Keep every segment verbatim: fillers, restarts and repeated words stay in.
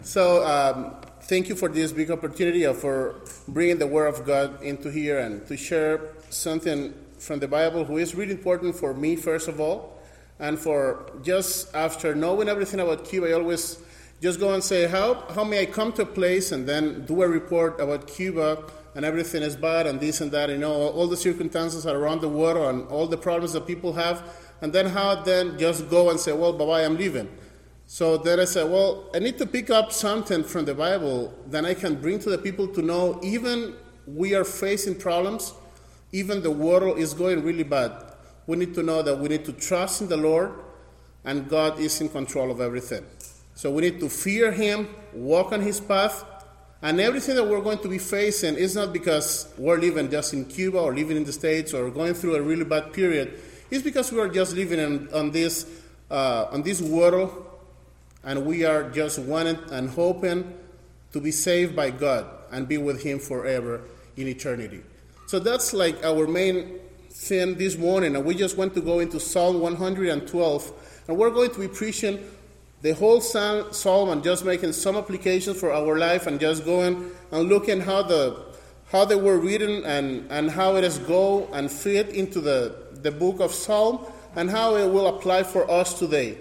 So um, thank you for this big opportunity of for bringing the Word of God into here and to share something from the Bible, who is really important for me, first of all, and for just after knowing everything about Cuba, I always just go and say, how, how may I come to a place and then do a report about Cuba and everything is bad and this and that, you know, all the circumstances around the world and all the problems that people have, and then how then just go and say, well, bye-bye, I'm leaving. So then I said, well, I need to pick up something from the Bible that I can bring to the people to know even we are facing problems, even the world is going really bad. We need to know that we need to trust in the Lord and God is in control of everything. So we need to fear Him, walk on His path, and everything that we're going to be facing is not because we're living just in Cuba or living in the States or going through a really bad period. It's because we are just living in, on this uh, on this world, and we are just wanting and hoping to be saved by God and be with Him forever in eternity. So that's like our main thing this morning, and we just want to go into Psalm one hundred twelve, and we're going to be preaching the whole psalm and just making some applications for our life and just going and looking how the how they were written and, and how it is go and fit into the, the book of Psalm and how it will apply for us today.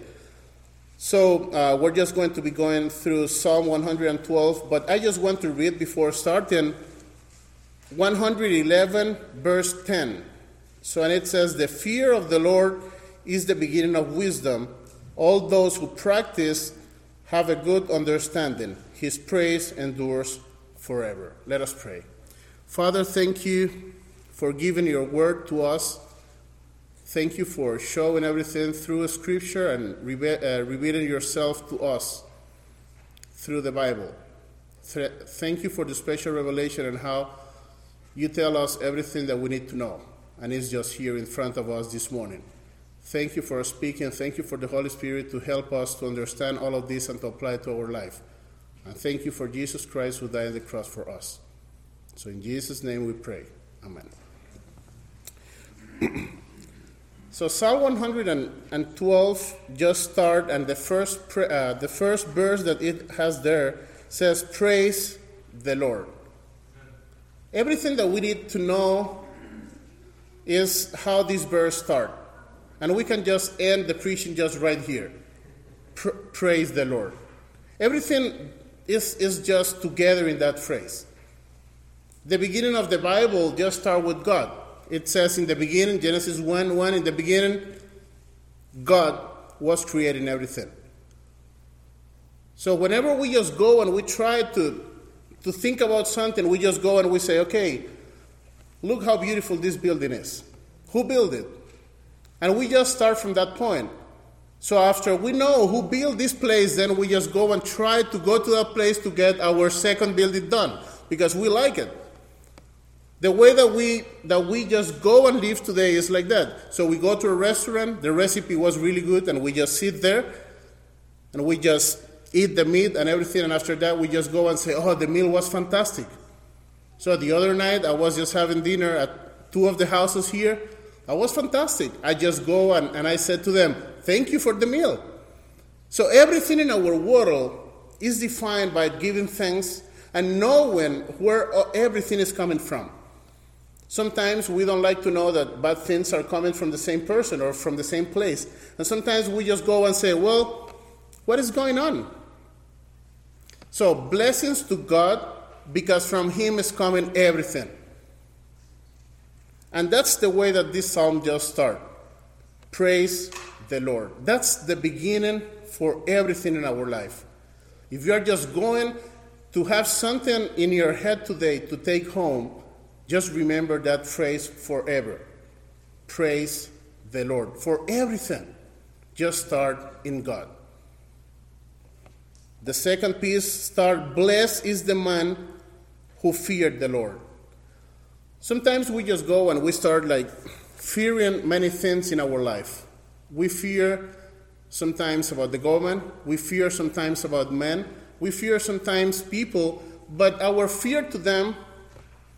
So uh, we're just going to be going through Psalm one hundred twelve, but I just want to read before starting one hundred eleven, verse ten. So, and it says, "The fear of the Lord is the beginning of wisdom. All those who practice have a good understanding. His praise endures forever." Let us pray. Father, thank you for giving your word to us. Thank you for showing everything through Scripture and reve- uh, revealing yourself to us through the Bible. Th- thank you for the special revelation and how you tell us everything that we need to know. And it's just here in front of us this morning. Thank you for speaking. Thank you for the Holy Spirit to help us to understand all of this and to apply it to our life. And thank you for Jesus Christ who died on the cross for us. So in Jesus' name we pray. Amen. So Psalm one hundred twelve just start, and the first uh, the first verse that it has there says, "Praise the Lord." Everything that we need to know is how this verse starts. And we can just end the preaching just right here. Pra- praise the Lord. Everything is, is just together in that phrase. The beginning of the Bible just starts with God. It says in the beginning, Genesis one one, in the beginning, God was creating everything. So whenever we just go and we try to, to think about something, we just go and we say, okay, look how beautiful this building is. Who built it? And we just start from that point. So after we know who built this place, then we just go and try to go to that place to get our second building done because we like it. The way that we that we just go and live today is like that. So we go to a restaurant, the recipe was really good, and we just sit there, and we just eat the meat and everything, and after that we just go and say, oh, the meal was fantastic. So the other night I was just having dinner at two of the houses here. It was fantastic. I just go and, and I said to them, thank you for the meal. So everything in our world is defined by giving thanks and knowing where everything is coming from. Sometimes we don't like to know that bad things are coming from the same person or from the same place. And sometimes we just go and say, well, what is going on? So blessings to God, because from Him is coming everything. And that's the way that this psalm just starts. Praise the Lord. That's the beginning for everything in our life. If you are just going to have something in your head today to take home, just remember that phrase forever. Praise the Lord. For everything, just start in God. The second piece start, blessed is the man who feared the Lord. Sometimes we just go and we start like fearing many things in our life. We fear sometimes about the government. We fear sometimes about men. We fear sometimes people. But our fear to them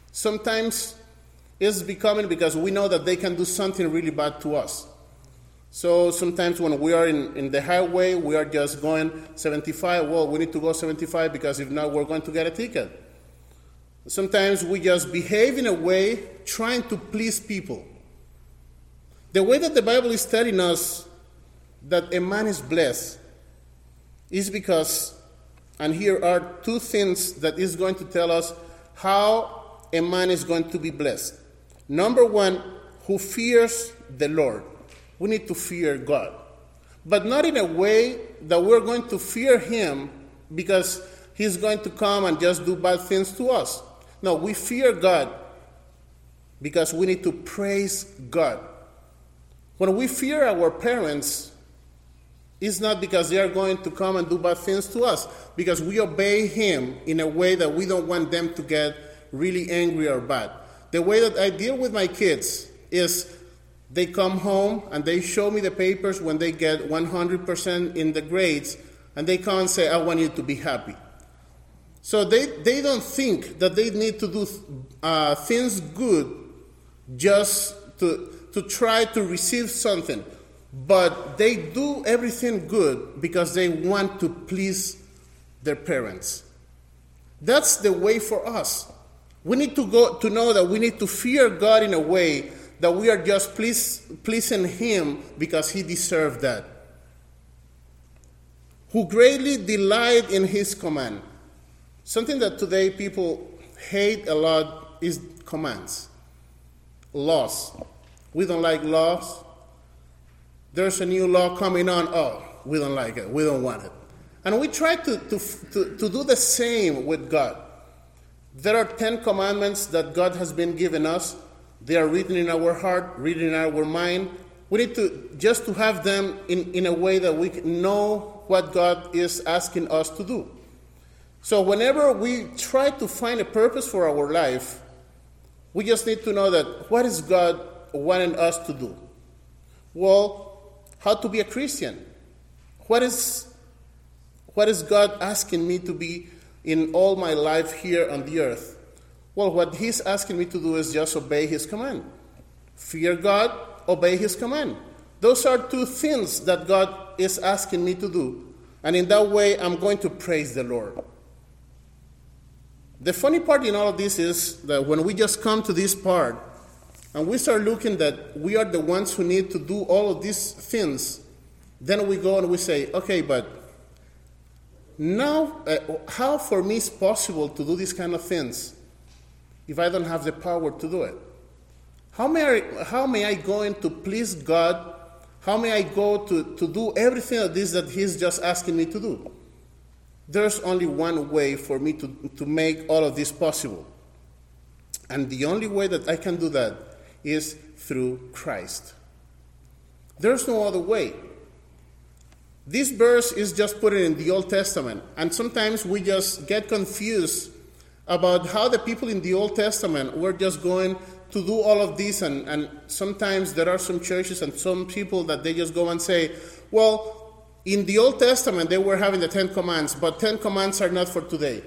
sometimes is becoming because we know that they can do something really bad to us. So sometimes when we are in, in the highway, we are just going seventy-five. Well, we need to go seventy-five because if not, we're going to get a ticket. Sometimes we just behave in a way trying to please people. The way that the Bible is telling us that a man is blessed is because, and here are two things that is going to tell us how a man is going to be blessed. Number one, who fears the Lord. We need to fear God. But not in a way that we're going to fear him because he's going to come and just do bad things to us. No, we fear God because we need to praise God. When we fear our parents, it's not because they are going to come and do bad things to us, because we obey him in a way that we don't want them to get really angry or bad. The way that I deal with my kids is they come home and they show me the papers when they get one hundred percent in the grades, and they come and say, I want you to be happy. So they, they don't think that they need to do uh, things good just to, to try to receive something. But they do everything good because they want to please their parents. That's the way for us. We need to go to know that we need to fear God in a way that we are just please, pleasing him because he deserved that. Who greatly delight in his command. Something that today people hate a lot is commands. Laws. We don't like laws. There's a new law coming on. Oh, we don't like it. We don't want it. And we try to, to, to, to do the same with God. There are ten commandments that God has been given us. They are written in our heart, written in our mind. We need to just to have them in, in a way that we know what God is asking us to do. So whenever we try to find a purpose for our life, we just need to know that what is God wanting us to do? Well, how to be a Christian? What is, what is God asking me to be in all my life here on the earth? Well, what he's asking me to do is just obey his command. Fear God, obey his command. Those are two things that God is asking me to do. And in that way, I'm going to praise the Lord. The funny part in all of this is that when we just come to this part and we start looking that we are the ones who need to do all of these things, then we go and we say, okay, but now uh, how for me is possible to do these kind of things if I don't have the power to do it? How may I, how may I go in to please God? How may I go to, to do everything of this that he's just asking me to do? There's only one way for me to, to make all of this possible. And the only way that I can do that is through Christ. There's no other way. This verse is just put in the Old Testament. And sometimes we just get confused about how the people in the Old Testament were just going to do all of this. And, and sometimes there are some churches and some people that they just go and say, well, in the Old Testament, they were having the Ten Commandments, but Ten Commandments are not for today.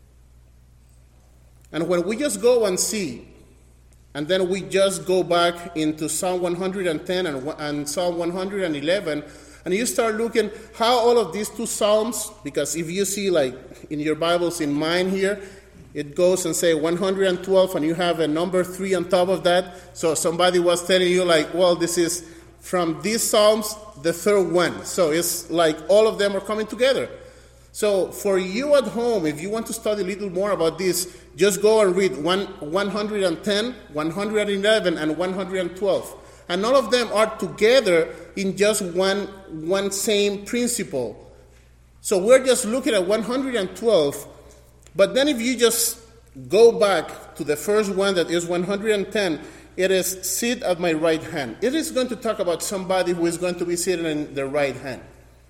And when we just go and see, and then we just go back into Psalm one hundred ten and, and Psalm one hundred eleven, and you start looking how all of these two Psalms, because if you see like in your Bibles in mine here, it goes and say one hundred twelve, and you have a number three on top of that. So somebody was telling you like, well, this is from these Psalms, the third one. So it's like all of them are coming together. So for you at home, if you want to study a little more about this, just go and read one, one hundred ten, one hundred eleven, and one hundred twelve. And all of them are together in just one, one same principle. So we're just looking at one hundred twelve, but then if you just go back to the first one that is one hundred ten, it is sit at my right hand. It is going to talk about somebody who is going to be sitting in the right hand.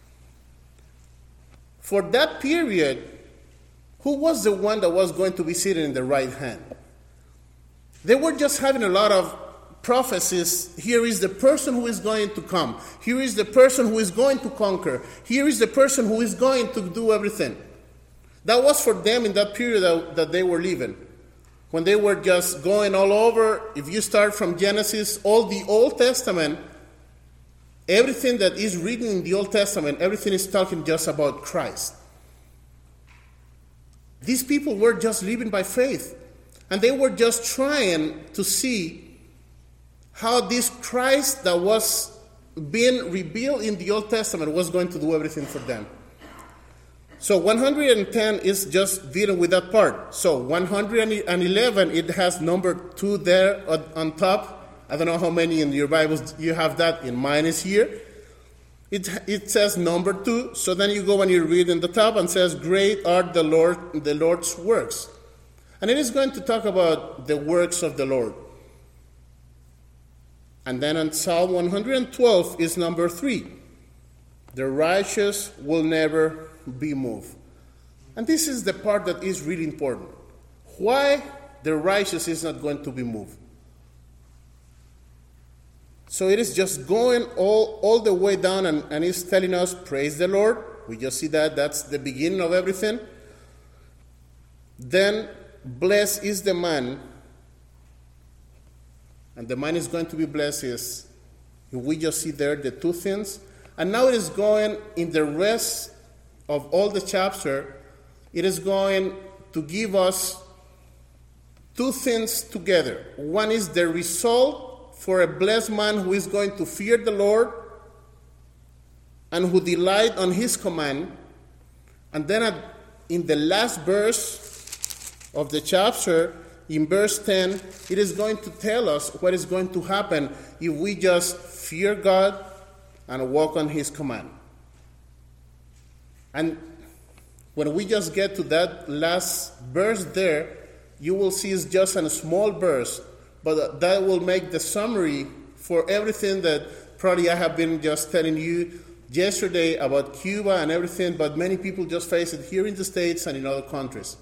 For that period, who was the one that was going to be sitting in the right hand? They were just having a lot of prophecies. Here is the person who is going to come. Here is the person who is going to conquer. Here is the person who is going to do everything. That was for them in that period that, that they were living. When they were just going all over, if you start from Genesis, all the Old Testament, everything that is written in the Old Testament, everything is talking just about Christ. These people were just living by faith. And they were just trying to see how this Christ that was being revealed in the Old Testament was going to do everything for them. So one hundred ten is just dealing with that part. So one hundred eleven, it has number two there on top. I don't know how many in your Bibles you have that. In mine is here. It, it says number two. So then you go and you read in the top and says, great are the Lord, the Lord's works. And it is going to talk about the works of the Lord. And then on Psalm one hundred twelve is number three. The righteous will never be moved. And this is the part that is really important. Why the righteous is not going to be moved? So it is just going all, all the way down, and, and it's telling us, praise the Lord. We just see that. That's the beginning of everything. Then, blessed is the man, and the man is going to be blessed is, we just see there the two things. And now it is going in the rest of all the chapter, it is going to give us two things together. One is the result for a blessed man who is going to fear the Lord and who delight on his command. And then at, in the last verse of the chapter, in verse ten, it is going to tell us what is going to happen if we just fear God and walk on his command. And when we just get to that last verse there, you will see it's just a small verse, but that will make the summary for everything that probably I have been just telling you yesterday about Cuba and everything, but many people just face it here in the States and in other countries.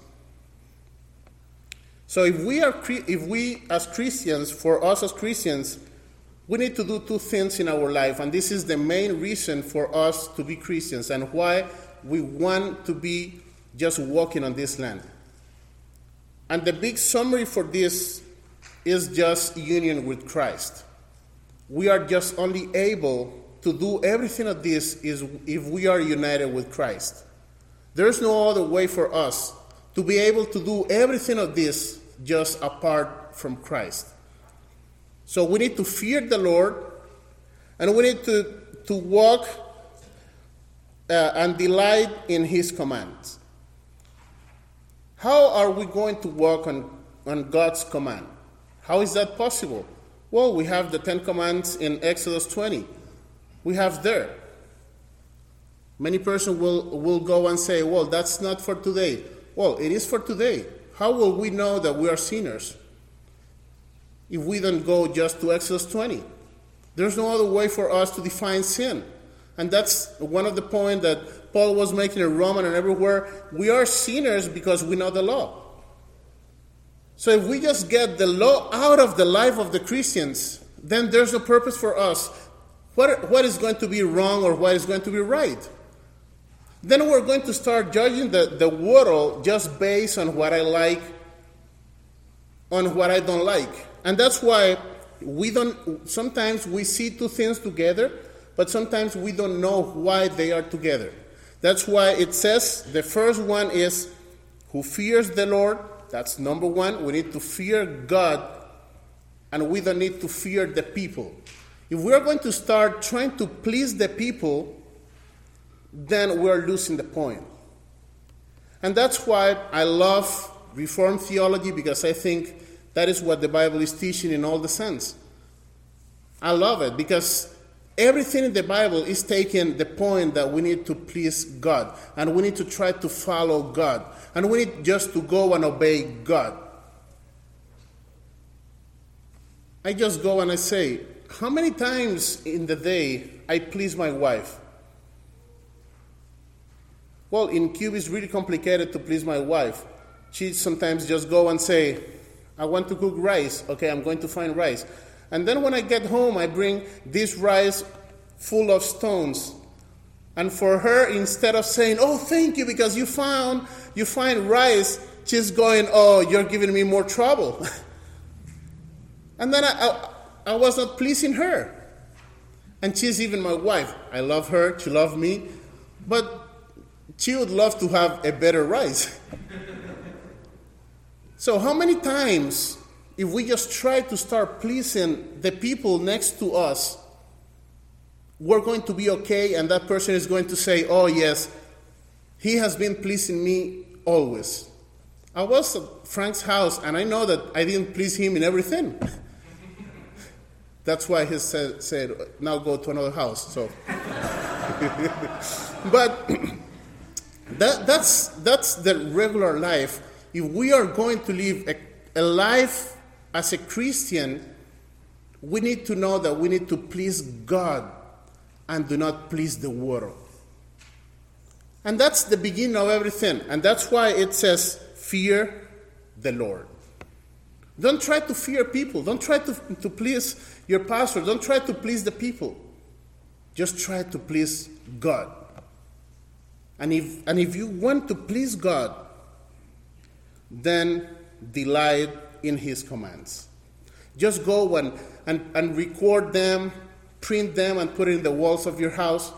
So if we are, if we as Christians, for us as Christians, we need to do two things in our life, and this is the main reason for us to be Christians and why we want to be just walking on this land. And the big summary for this is just union with Christ. We are just only able to do everything of this is if we are united with Christ. There's no other way for us to be able to do everything of this just apart from Christ. So we need to fear the Lord, and we need to, to walk uh, and delight in his commands. How are we going to walk on, on God's command? How is that possible? Well, we have the Ten Commandments in Exodus twenty. We have there. Many persons will, will go and say, well, that's not for today. Well, it is for today. How will we know that we are sinners if we don't go just to Exodus twenty? There's no other way for us to define sin. And that's one of the points that Paul was making in Romans and everywhere. We are sinners because we know the law. So if we just get the law out of the life of the Christians, then there's no purpose for us. What, what is going to be wrong or what is going to be right? Then we're going to start judging the, the world just based on what I like, on what I don't like. And that's why we don't, sometimes we see two things together, but sometimes we don't know why they are together. That's why it says the first one is who fears the Lord. That's number one. We need to fear God, and we don't need to fear the people. If we're going to start trying to please the people, then we're losing the point. And that's why I love Reformed theology, because I think that is what the Bible is teaching in all the sense. I love it because everything in the Bible is taking the point that we need to please God, and we need to try to follow God, and we need just to go and obey God. I just go and I say, how many times in the day I please my wife? Well, in Cuba it's really complicated to please my wife. She sometimes just go and say, I want to cook rice. Okay, I'm going to find rice. And then when I get home, I bring this rice full of stones. And for her, instead of saying, oh, thank you, because you found, you find rice, she's going, oh, you're giving me more trouble. And then I, I, I was not pleasing her. And she's even my wife. I love her, she loves me, but she would love to have a better rice. So how many times, if we just try to start pleasing the people next to us, we're going to be okay, and that person is going to say, oh yes, he has been pleasing me always. I was at Frank's house, and I know that I didn't please him in everything. That's why he said, said, now go to another house. So, But that, that's, that's the regular life. If we are going to live a, a life as a Christian, we need to know that we need to please God and do not please the world. And that's the beginning of everything. And that's why it says, fear the Lord. Don't try to fear people. Don't try to, to please your pastor. Don't try to please the people. Just try to please God. And if, and if you want to please God, then delight in his commands. Just go and, and, and record them, print them, and put it in the walls of your house.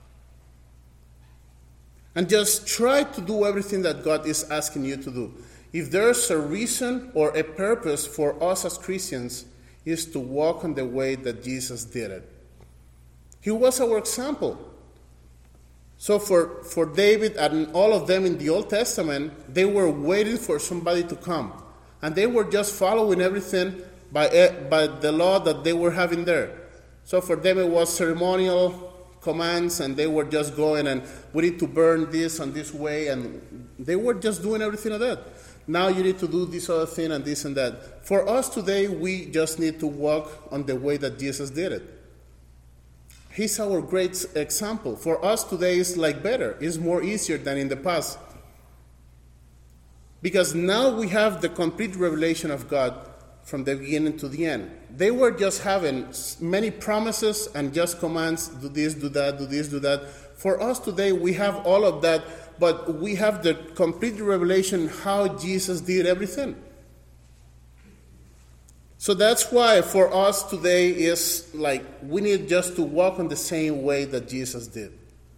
And just try to do everything that God is asking you to do. If there's a reason or a purpose for us as Christians, is to walk on the way that Jesus did it. He was our example. So for, for David and all of them in the Old Testament, they were waiting for somebody to come. And they were just following everything by, by the law that they were having there. So for them it was ceremonial commands, and they were just going and we need to burn this and this way, and they were just doing everything of that. Now you need to do this other thing and this and that. For us today, we just need to walk on the way that Jesus did it. He's our great example. For us today, it's like better. It's more easier than in the past. Because now we have the complete revelation of God from the beginning to the end. They were just having many promises and just commands, do this, do that, do this, do that. For us today, we have all of that, but we have the complete revelation how Jesus did everything. So that's why for us today is like we need just to walk on the same way that Jesus did.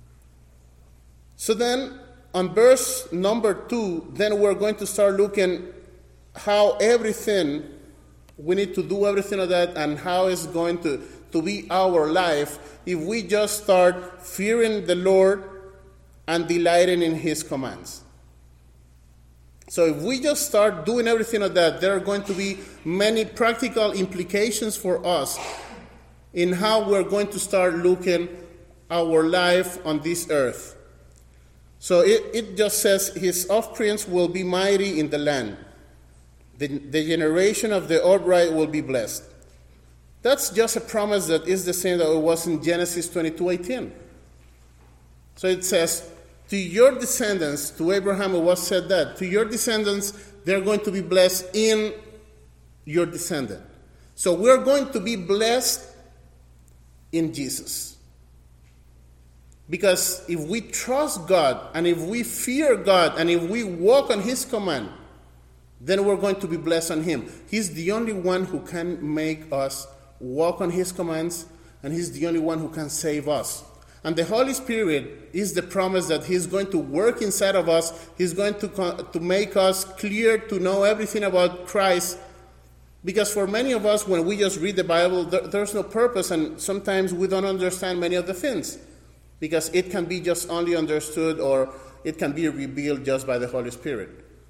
So then on verse number two, then we're going to start looking how everything, we need to do everything of that, and how it's going to, to be our life if we just start fearing the Lord and delighting in his commands. So if we just start doing everything of that, there are going to be many practical implications for us in how we're going to start looking our life on this earth. So it, it just says, his offspring will be mighty in the land. The, the generation of the upright will be blessed. That's just a promise that is the same that it was in Genesis twenty-two eighteen. So it says, to your descendants, to Abraham it was said that, to your descendants, they're going to be blessed in your descendant. So we're going to be blessed in Jesus. Because if we trust God, and if we fear God, and if we walk on his command, then we're going to be blessed on him. He's the only one who can make us walk on his commands, and he's the only one who can save us. And the Holy Spirit is the promise that he's going to work inside of us. He's going to, to make us clear to know everything about Christ. Because for many of us, when we just read the Bible, there, there's no purpose, and sometimes we don't understand many of the things. Because it can be just only understood, or it can be revealed just by the Holy Spirit.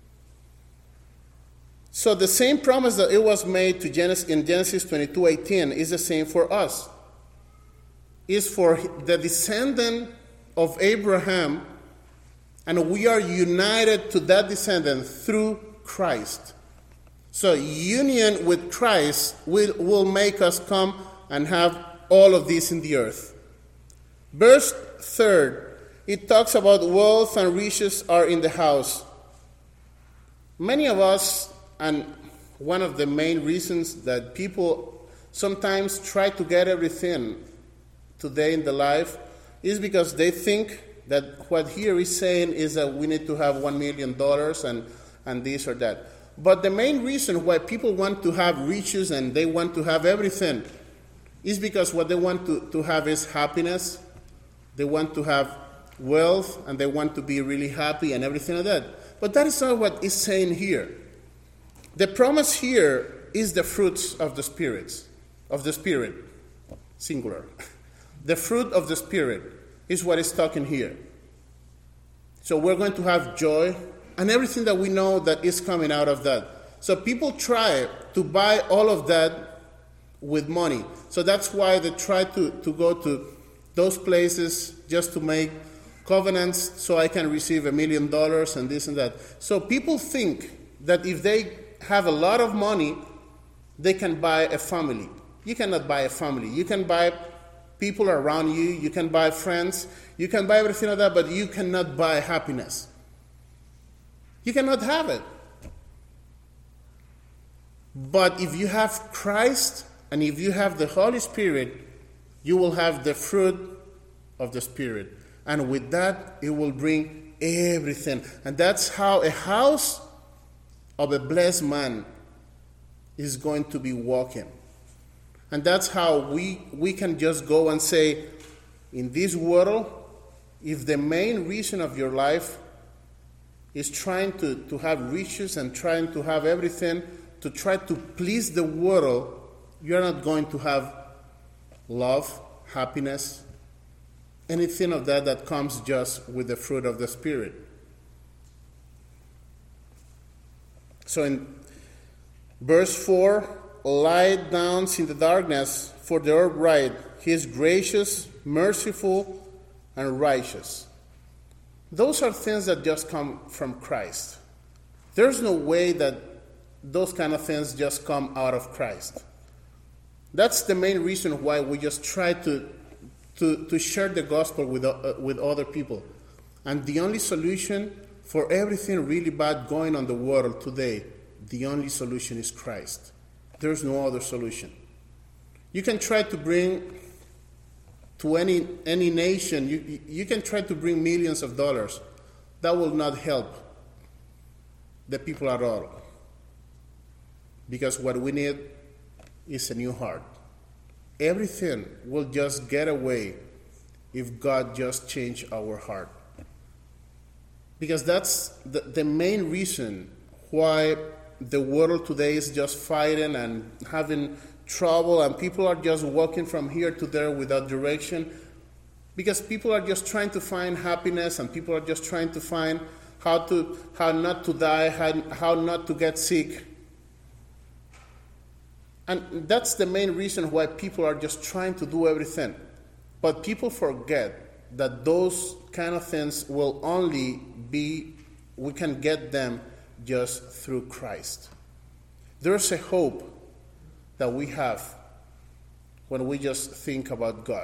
So the same promise that it was made to Genesis, in Genesis twenty-two eighteen is the same for us. Is for the descendant of Abraham, and we are united to that descendant through Christ. So union with Christ will, will make us come and have all of this in the earth. Verse third, it talks about wealth and riches are in the house. Many of us, and one of the main reasons that people sometimes try to get everything today in the life is because they think that what here is saying is that we need to have one million dollars and, and this or that. But the main reason why people want to have riches and they want to have everything is because what they want to, to have is happiness. They want to have wealth, and they want to be really happy and everything like that. But that is not what it's saying here. The promise here is the fruits of the spirits, of the Spirit, singular. The fruit of the Spirit is what is talking here. So we're going to have joy and everything that we know that is coming out of that. So people try to buy all of that with money. So that's why they try to, to go to those places just to make covenants so I can receive a million dollars and this and that. So people think that if they have a lot of money, they can buy a family. You cannot buy a family. You can buy people around you. You can buy friends. You can buy everything like that, but you cannot buy happiness. You cannot have it. But if you have Christ and if you have the Holy Spirit, you will have the fruit of the Spirit. And with that, it will bring everything. And that's how a house of a blessed man is going to be walking. And that's how we, we can just go and say, in this world, if the main reason of your life is trying to, to have riches and trying to have everything, to try to please the world, you're not going to have love, happiness, anything of that that comes just with the fruit of the Spirit. So in verse four, light dawns in the darkness for the upright. He is gracious, merciful, and righteous. Those are things that just come from Christ. There's no way that those kind of things just come out of Christ. That's the main reason why we just try to To, to share the gospel with, uh, with other people. And the only solution for everything really bad going on the world today, the only solution is Christ. There's no other solution. You can try to bring to any, any nation, you, you can try to bring millions of dollars. That will not help the people at all. Because what we need is a new heart. Everything will just get away if God just change our heart. Because that's the, the main reason why the world today is just fighting and having trouble, and people are just walking from here to there without direction. Because people are just trying to find happiness, and people are just trying to find how to how not to die, how, how not to get sick. And that's the main reason why people are just trying to do everything. But people forget that those kind of things will only be, we can get them just through Christ. There's a hope that we have when we just think about God.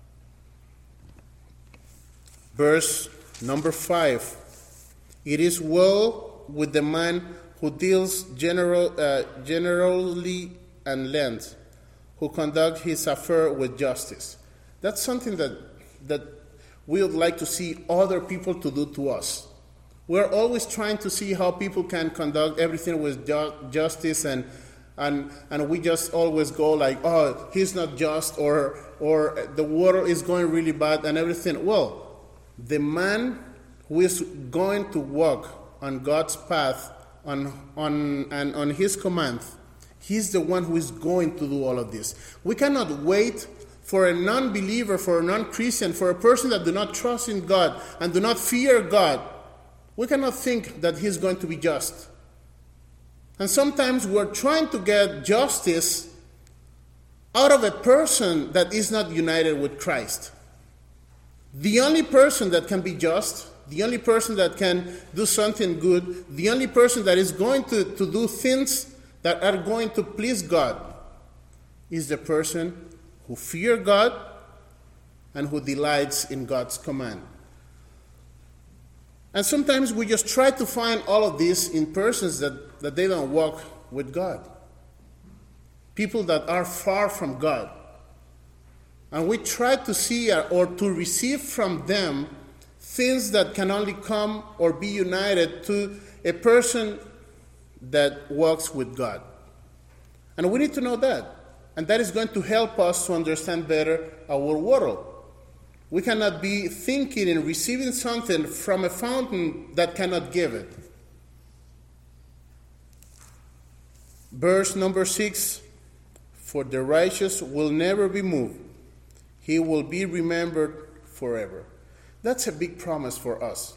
Verse number five. It is well with the man who deals general, uh, generally and lends, who conduct his affair with justice. That's something that that we would like to see other people to do to us. We're always trying to see how people can conduct everything with ju- justice, and and and we just always go like, oh, he's not just, or or the world is going really bad and everything. Well, the man who is going to walk on God's path, on on and on His command, he's the one who is going to do all of this. We cannot wait for a non-believer, for a non-Christian, for a person that do not trust in God and do not fear God. We cannot think that he's going to be just. And sometimes we're trying to get justice out of a person that is not united with Christ. The only person that can be just, the only person that can do something good, the only person that is going to, to do things that are going to please God is the person who fears God and who delights in God's command. And sometimes we just try to find all of this in persons that, that they don't walk with God. People that are far from God. And we try to see or to receive from them things that can only come or be united to a person that walks with God. And we need to know that. And that is going to help us to understand better our world. We cannot be thinking and receiving something from a fountain that cannot give it. Verse number six, for the righteous will never be moved. He will be remembered forever. That's a big promise for us.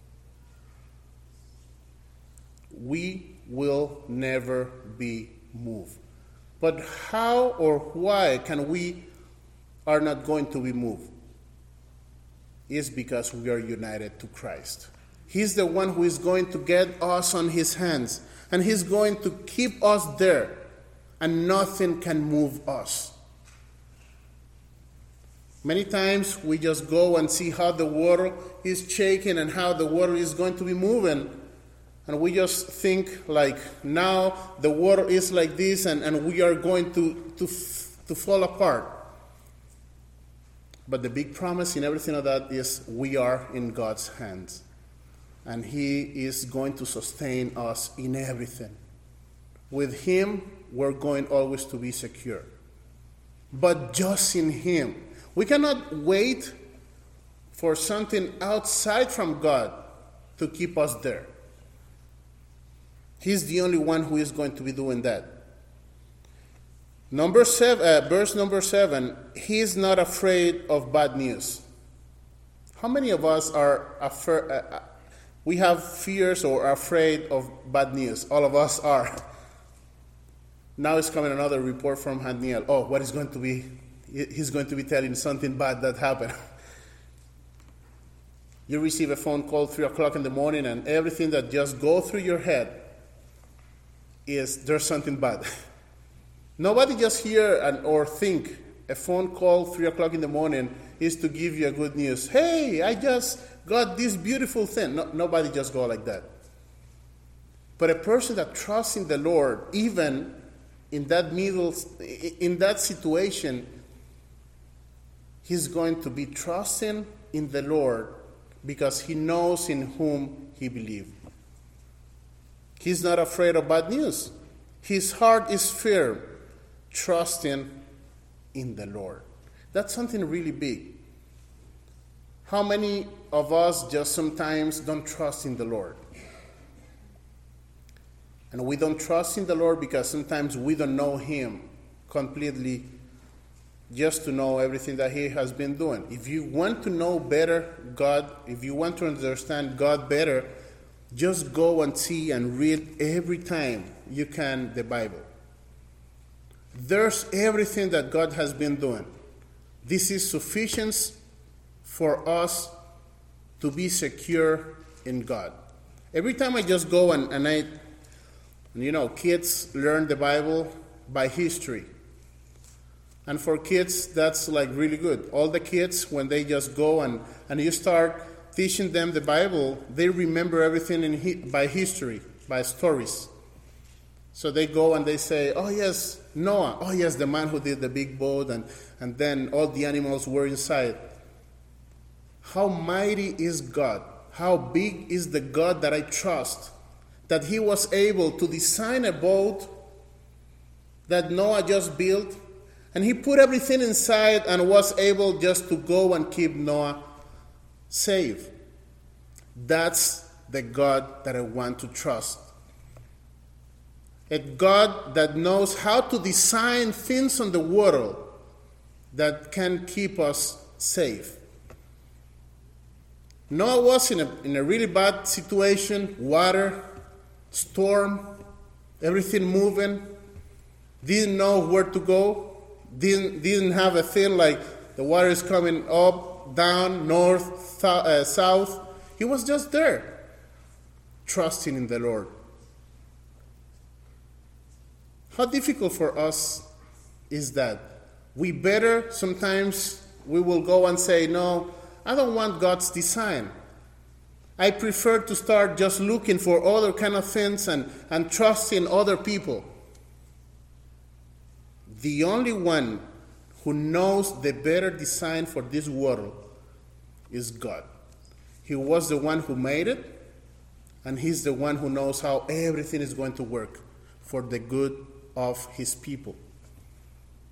We will never be moved. But how or why can we are not going to be moved? It's because we are united to Christ. He's the one who is going to get us on his hands, and he's going to keep us there, and nothing can move us. Many times we just go and see how the water is shaking and how the water is going to be moving, and we just think like now the water is like this and, and we are going to, to, to fall apart. But the big promise in everything of that is we are in God's hands. And he is going to sustain us in everything. With him, we're going always to be secure. But just in him. We cannot wait for something outside from God to keep us there. He's the only one who is going to be doing that. Number seven, uh, verse number seven, he is not afraid of bad news. How many of us are afraid, uh, we have fears or are afraid of bad news? All of us are. Now is coming another report from Haniel. Oh, what is going to be, he's going to be telling something bad that happened. You receive a phone call three o'clock in the morning and everything that just goes through your head is there's something bad. Nobody just hear and, or think a phone call three o'clock in the morning is to give you a good news. Hey, I just got this beautiful thing. No, nobody just go like that. But a person that trusts in the Lord, even in that middle, in that situation, he's going to be trusting in the Lord because he knows in whom he believes. He's not afraid of bad news. His heart is firm, trusting in the Lord. That's something really big. How many of us just sometimes don't trust in the Lord? And we don't trust in the Lord because sometimes we don't know him completely just to know everything that he has been doing. If you want to know better God, if you want to understand God better, just go and see and read every time you can the Bible. There's everything that God has been doing. This is sufficient for us to be secure in God. Every time I just go and, and I, you know, kids learn the Bible by history. And for kids, that's like really good. All the kids, when they just go and, and you start teaching them the Bible, they remember everything in hi- by history, by stories. So they go and they say, oh yes, Noah. Oh yes, the man who did the big boat and, and then all the animals were inside. How mighty is God? How big is the God that I trust? That he was able to design a boat that Noah just built, and he put everything inside and was able just to go and keep Noah safe. That's the God that I want to trust. A God that knows how to design things on the world that can keep us safe. Noah was in a, in a really bad situation, water, storm, everything moving, didn't know where to go, didn't, didn't have a thing like the water is coming up, down, north, th- uh, south. He was just there, trusting in the Lord. How difficult for us is that? We better, sometimes we will go and say, no, I don't want God's design. I prefer to start just looking for other kind of things and, and trusting other people. The only one who knows the better design for this world is God. He was the one who made it, and he's the one who knows how everything is going to work for the good of his people.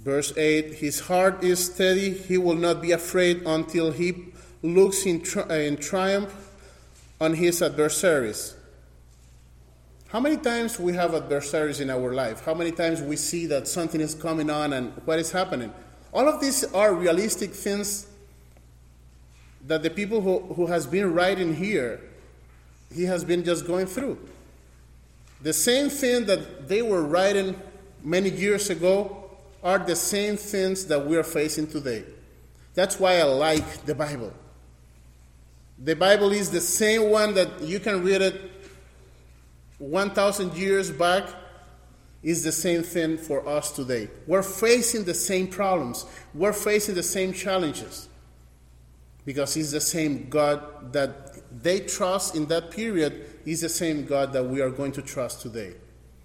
Verse eight, his heart is steady. He will not be afraid until he looks in, tri- in triumph on his adversaries. How many times we have adversaries in our life? How many times we see that something is coming on and what is happening? All of these are realistic things that the people who, who has been writing here, he has been just going through. The same thing that they were writing many years ago are the same things that we are facing today. That's why I like the Bible. The Bible is the same one that you can read it one thousand years back, is the same thing for us today. We're facing the same problems. We're facing the same challenges. Because it's the same God that they trust in that period is the same God that we are going to trust today.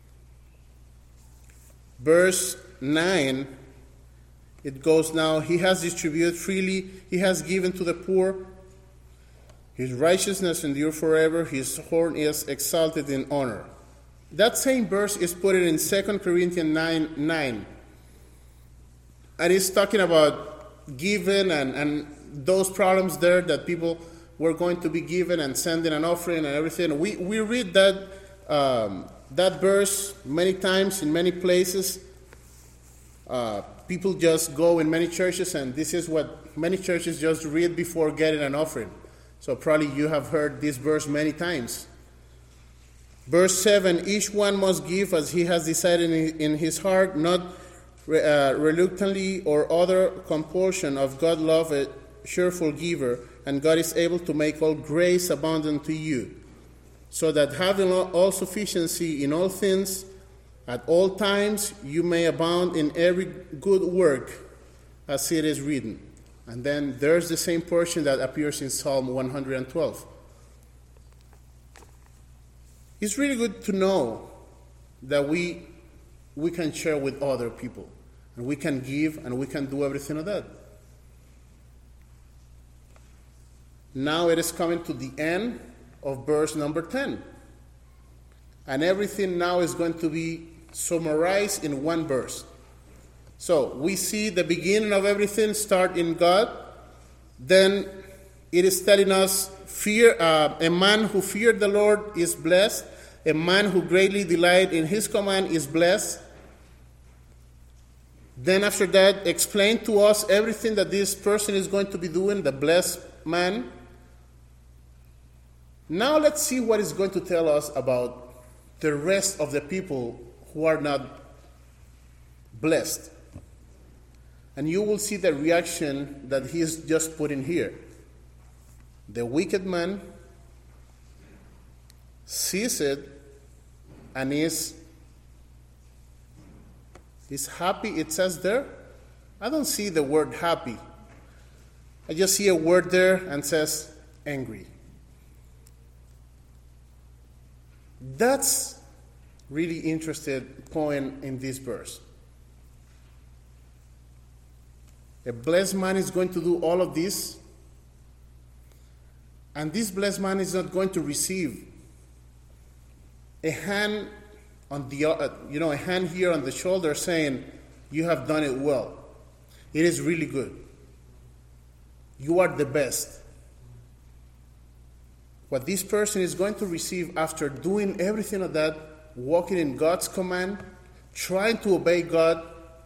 Verse nine, it goes now, he has distributed freely, he has given to the poor, his righteousness endures forever, his horn is exalted in honor. That same verse is put in Second Corinthians nine nine. And it's talking about giving and, and those problems there that people were going to be given and sending an offering and everything. We we read that um, that verse many times in many places. Uh, people just go in many churches, and this is what many churches just read before getting an offering. So probably you have heard this verse many times. Verse seven, each one must give as he has decided in his heart, not uh, reluctantly or other compulsion. Of God love a cheerful giver, and God is able to make all grace abundant to you, so that having all sufficiency in all things, at all times you may abound in every good work, as it is written. And then there's the same portion that appears in Psalm one hundred twelve. It's really good to know that we we can share with other people, and we can give, and we can do everything of that. Now it is coming to the end of verse number ten. And everything now is going to be summarized in one verse. So we see the beginning of everything start in God. Then it is telling us, fear. Uh, a man who feared the Lord is blessed. A man who greatly delighted in his command is blessed. Then after that, explain to us everything that this person is going to be doing, the blessed man. Now let's see what it's going to tell us about the rest of the people who are not blessed. And you will see the reaction that he is just putting here. The wicked man sees it and is, is happy. It says there. I don't see the word happy. I just see a word there and says angry. That's really interesting point in this verse. A blessed man is going to do all of this, and this blessed man is not going to receive a hand on the uh, you know a hand here on the shoulder saying, "You have done it well. It is really good. You are the best." What this person is going to receive after doing everything of that, walking in God's command, trying to obey God,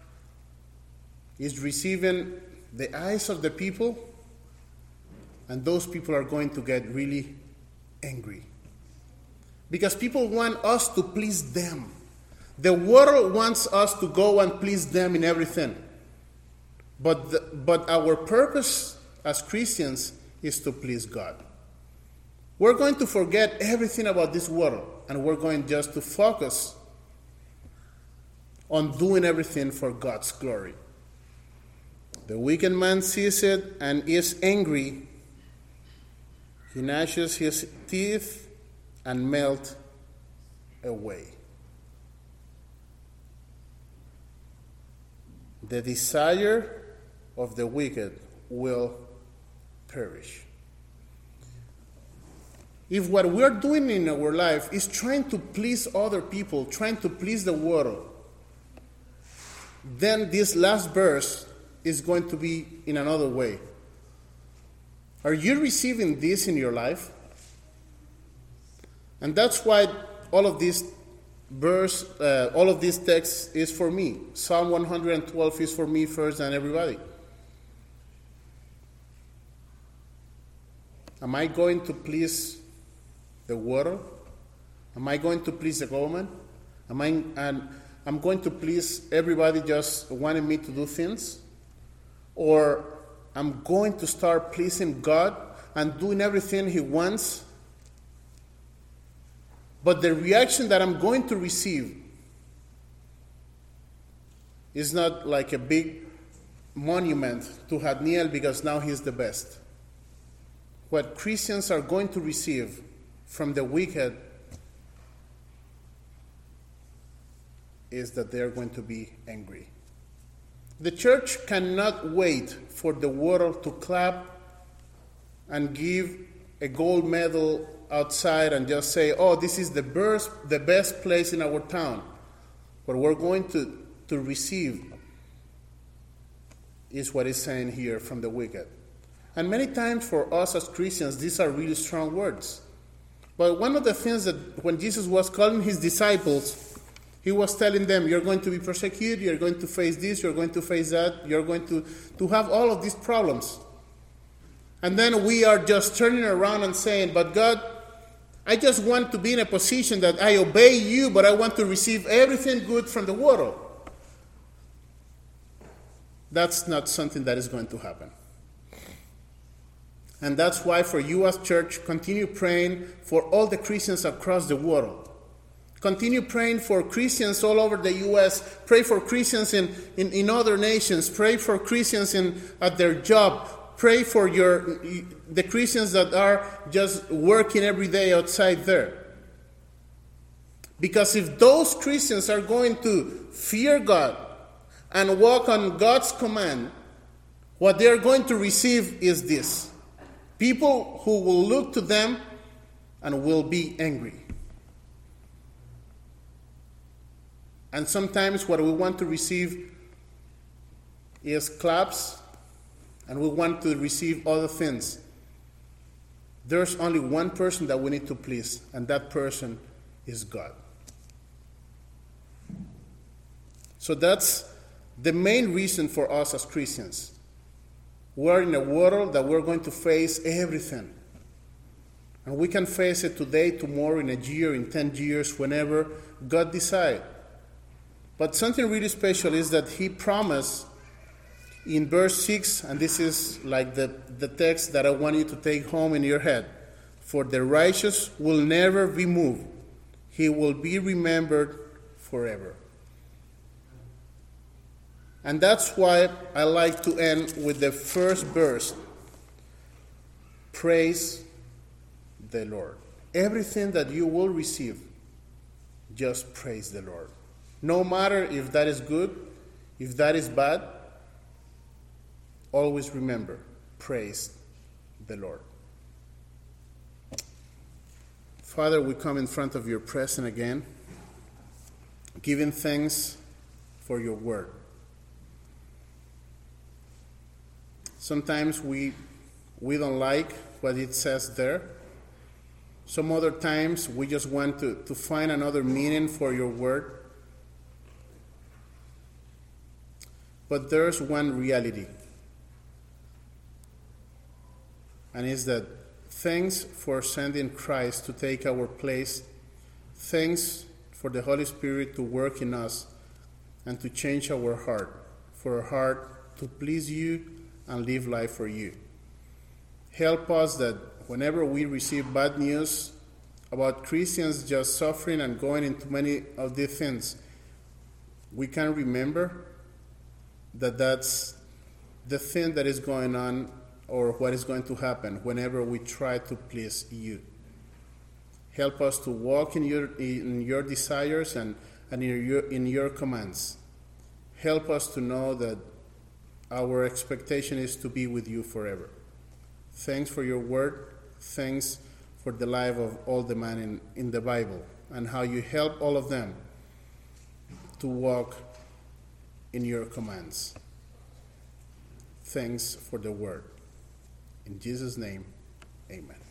is receiving the eyes of the people, and those people are going to get really angry. Because people want us to please them. The world wants us to go and please them in everything. But, the, but our purpose as Christians is to please God. We're going to forget everything about this world, and we're going just to focus on doing everything for God's glory. The wicked man sees it and is angry. He gnashes his teeth and melts away. The desire of the wicked will perish. If what we're doing in our life is trying to please other people, trying to please the world, then this last verse is going to be in another way. Are you receiving this in your life? And that's why all of this verse, uh, all of this text is for me. Psalm one hundred twelve is for me first and everybody. Am I going to please the world? Am I going to please the government? Am I, and I'm going to please everybody just wanting me to do things? Or I'm going to start pleasing God and doing everything He wants? But the reaction that I'm going to receive is not like a big monument to Hadniel because now he's the best. What Christians are going to receive from the wicked is that they are going to be angry. The church cannot wait for the world to clap and give a gold medal outside and just say, oh, this is the best, the best place in our town. What we're going to, to receive is what is saying here from the wicked. And many times for us as Christians, these are really strong words. But one of the things that when Jesus was calling his disciples, he was telling them, you're going to be persecuted, you're going to face this, you're going to face that, you're going to, to have all of these problems. And then we are just turning around and saying, but God, I just want to be in a position that I obey you, but I want to receive everything good from the world. That's not something that is going to happen. And that's why for you as church, continue praying for all the Christians across the world. Continue praying for Christians all over the U S. Pray for Christians in, in, in other nations. Pray for Christians in, at their job. Pray for your the Christians that are just working every day outside there. Because if those Christians are going to fear God and walk on God's command, what they are going to receive is this. People who will look to them and will be angry. And sometimes what we want to receive is claps, and we want to receive other things. There's only one person that we need to please, and that person is God. So that's the main reason for us as Christians. We're in a world that we're going to face everything. And we can face it today, tomorrow, in a year, in ten years, whenever God decides. But something really special is that he promised in verse six, and this is like the, the text that I want you to take home in your head. For the righteous will never be moved. He will be remembered forever. And that's why I like to end with the first verse. Praise the Lord. Everything that you will receive, just praise the Lord. No matter if that is good, if that is bad, always remember, praise the Lord. Father, we come in front of your presence again, giving thanks for your word. Sometimes we we don't like what it says there. Some other times we just want to, to find another meaning for your word. But there's one reality. And it's that thanks for sending Christ to take our place. Thanks for the Holy Spirit to work in us and to change our heart, for our heart to please you and live life for you. Help us that whenever we receive bad news about Christians just suffering and going into many of these things, we can remember that that's the thing that is going on or what is going to happen whenever we try to please you. Help us to walk in your in your desires and, and in your in your commands. Help us to know that our expectation is to be with you forever. Thanks for your word. Thanks for the life of all the men in, in the Bible and how you help all of them to walk in your commands. Thanks for the word. In Jesus' name, amen.